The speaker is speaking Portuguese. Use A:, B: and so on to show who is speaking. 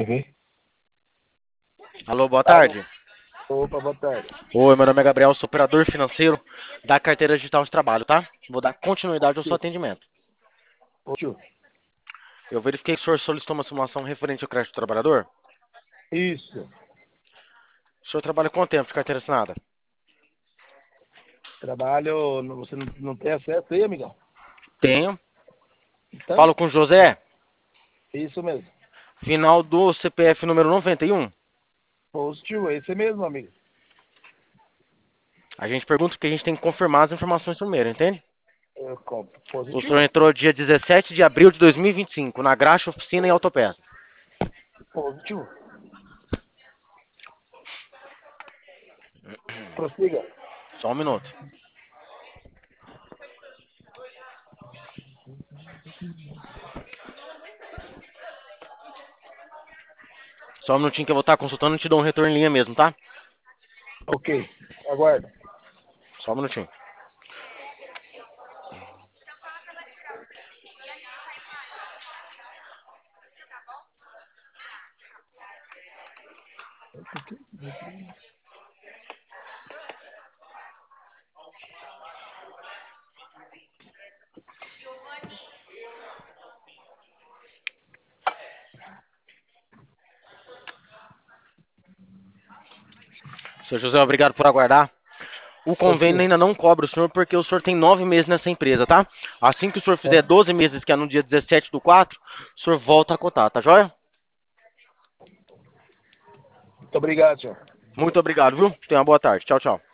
A: Alô, boa tarde.
B: Opa, boa tarde.
A: Oi, meu nome é Gabriel, sou operador financeiro da carteira digital de trabalho, tá? Vou dar continuidade ao seu atendimento.
B: Ô, tio.
A: Eu verifiquei que o senhor solicitou uma simulação referente ao crédito do trabalhador.
B: Isso.
A: O senhor trabalha há quanto tempo de carteira assinada?
B: Trabalho. Você não tem acesso aí, amigão?
A: Tenho.
B: Então,
A: Falo com o José.
B: isso mesmo.
A: Final do CPF número 91.
B: Positivo, é esse mesmo, amigo.
A: A gente pergunta porque a gente tem que confirmar as informações primeiro, entende?
B: Eu compro.
A: O senhor
B: Positivo?
A: entrou dia 17 de abril de 2025 na Graxa Oficina e Autopeça.
B: Positivo. Prossiga.
A: Só um minuto. Só um minutinho que eu vou estar consultando e te dou um retorno em linha mesmo, tá?
B: Ok. Aguarda.
A: Só um minutinho. Seu José, obrigado por aguardar. O convênio
B: Positivo.
A: ainda não cobra o senhor porque o senhor tem 9 meses nessa empresa, tá? Assim que o senhor fizer 12 meses, que é no dia 17/4, o senhor volta a cotar, tá joia?
B: Muito obrigado, senhor.
A: Muito obrigado, viu? Tenha uma boa tarde. Tchau, tchau.